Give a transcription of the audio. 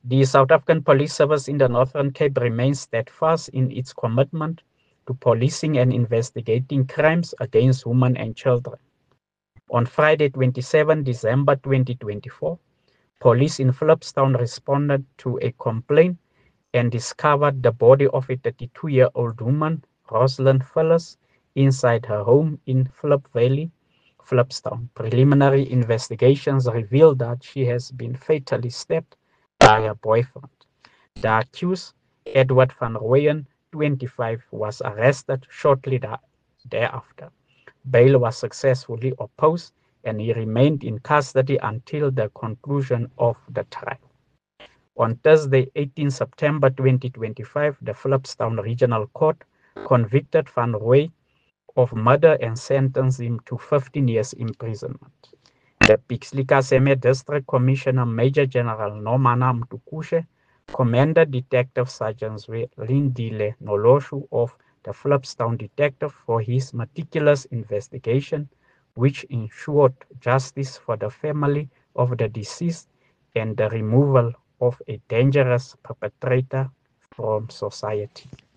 The South African Police Service in the Northern Cape remains steadfast in its commitment to policing and investigating crimes against women and children. On Friday, 27 December 2024, police in Flipstown responded to a complaint and discovered the body of a 32-year-old woman, Rosalind Phyllis, inside her home in Flip Valley, Flipstown. Preliminary investigations revealed that she has been fatally stabbed by her boyfriend. The accused, Edward van Rooyen, 25, was arrested shortly thereafter. Bail was successfully opposed and he remained in custody until the conclusion of the trial. On Thursday, 18 September 2025, the Flipstown Regional Court convicted Van Rooyen of murder and sentenced him to 15 years imprisonment. The Pixley Kaseme District Commissioner Major General Nomana Mtukuse commended Detective Sergeant Lindile Noloshu of the Flipstown Detective for his meticulous investigation, which ensured justice for the family of the deceased and the removal of a dangerous perpetrator from society.